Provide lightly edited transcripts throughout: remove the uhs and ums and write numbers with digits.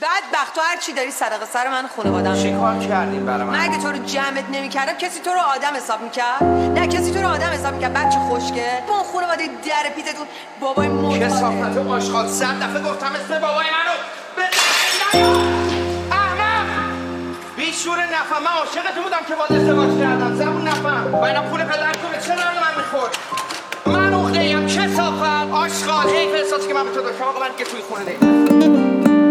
بدبخت، تو هر چی داری صدقه سر من خانواده‌ام. چیکار کردین برای من؟ مگه تو رو جمعت نمی‌کردم کسی تو رو آدم حساب می‌کرد؟ نه کسی تو رو آدم حساب می‌کرد. بچه خوشگل با اون خانواده در پیتتون بابای معتاد کثافت و آشغال. 100 دفعه گفتم اسم بابای منو احمق بیشور نفهم. من عاشقتون بودم که باید ازدواج کردم. زبون نفهم و اینا پول پدرتون به چه درد من میخورد؟ من عقده‌ایم. کثافت آشغال. حیف احساسی که من به تو داشتم. آقا من دیگه توی خونه نمیام.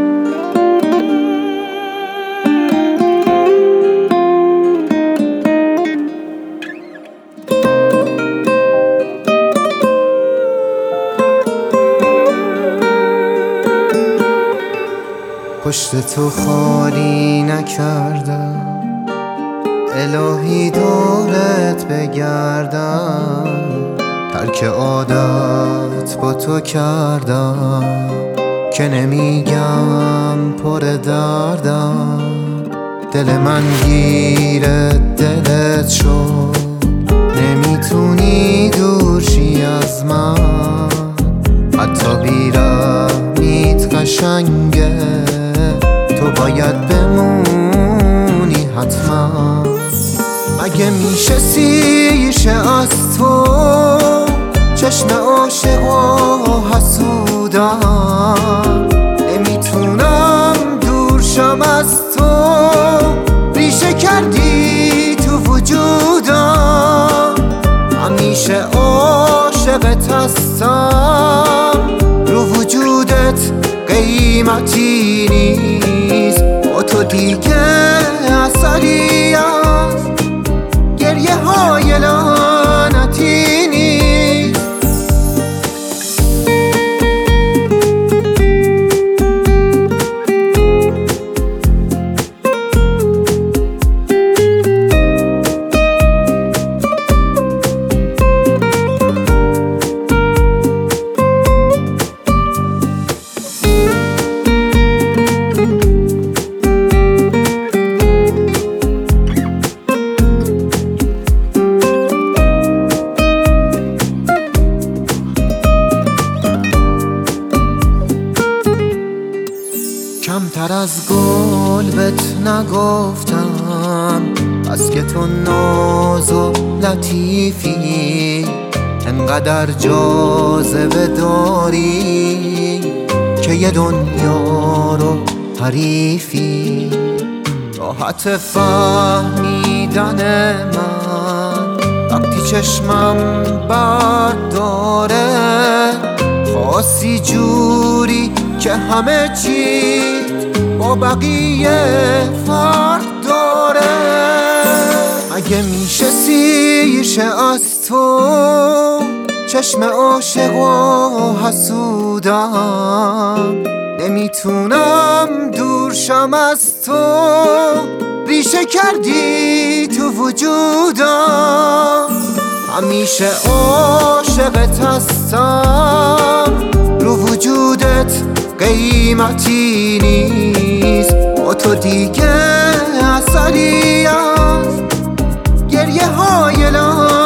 پشت تو خالی نکردم، الهی دورت بگردم. ترک عادت با تو کردم که نمیگم پر دردم. دل من گیر دلت شد، نمیتونی دور شی از من. حتی بیرحمیت قشنگه، تو باید بمونی حتما. اگه میشه سیشه از تو، چشم عاشق و حسودم. نمیتونم دور شم از تو، ریشه کردی تو وجودم. همیشه عاشقت هستم، رو وجودت قیمتی نیست. با تو دیگه اثری از گریه های لعنتی نیست. کمتر از گل بهت نگفتم، بس که تو ناز و لطیفی. انقدر جاذبه داری که یه دنیا رو حریفی. راحت فهمیدن من وقتی چشمم برداره. خاصی جوری که همه چی با بقیه فرق داره. اگه میشه سیشه از تو، چشم عاشق و حسودم. نمیتونم دور شم از تو، ریشه کردی تو وجودم. همیشه عاشقت هستم، رو وجودت قیمتی نیست. با تو دیگه اثری از گریه های